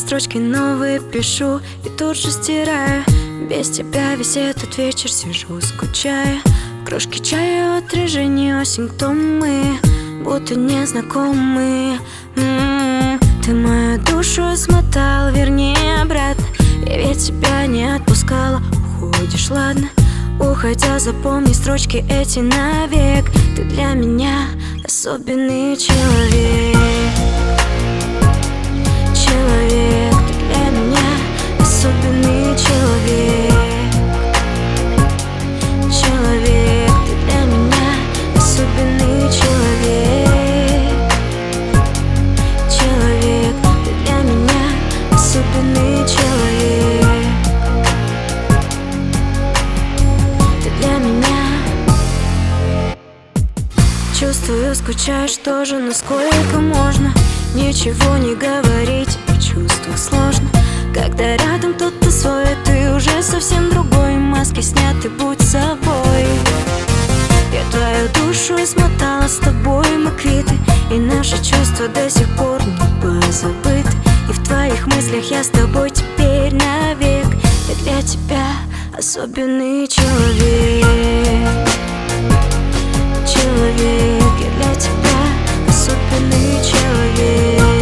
строчки новые пишу и тут же стираю. Без тебя весь этот вечер сижу, скучая. В кружке чая отражение осень, кто мы, будто незнакомые. Ты мою душу смотал, вернее обратно. Я ведь тебя не отпускала, уходишь, ладно. Уходя, запомни строчки эти навек. Ты для меня особенный человек. Человек, ты для меня особенный человек. Человек, ты для меня особенный человек. Человек, ты для меня особенный человек. Ты для меня. Чувствую, скучаешь тоже, насколько можно. Ничего не говорить, о чувствах сложно. Когда рядом кто-то свой, ты уже совсем другой. Маски сняты, будь собой. Я твою душу смотала, с тобой мы квиты. И наши чувства до сих пор не позабыты. И в твоих мыслях я с тобой теперь навек. Я для тебя особенный человек. Человек, я для тебя особенный человек.